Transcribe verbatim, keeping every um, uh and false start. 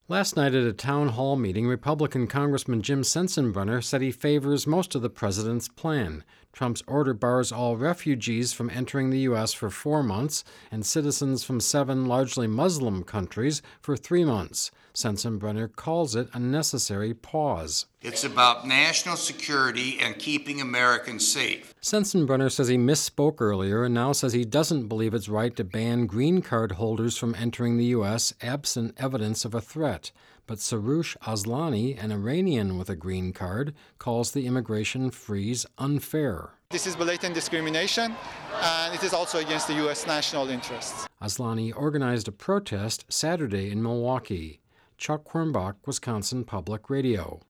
Last night at a town hall meeting, Republican Congressman Jim Sensenbrenner said he favors most of the president's plan. Trump's order bars all refugees from entering the U S for four months and citizens from seven largely Muslim countries for three months. Sensenbrenner calls it a necessary pause. It's about national security and keeping Americans safe. Sensenbrenner says he misspoke earlier and now says he doesn't believe it's right to ban green card holders from entering the U S absent evidence of a threat. But Soroush Aslani, an Iranian with a green card, calls the immigration freeze unfair. This is blatant discrimination, and it is also against the U S national interests. Aslani organized a protest Saturday in Milwaukee. Chuck Quirmbach, Wisconsin Public Radio.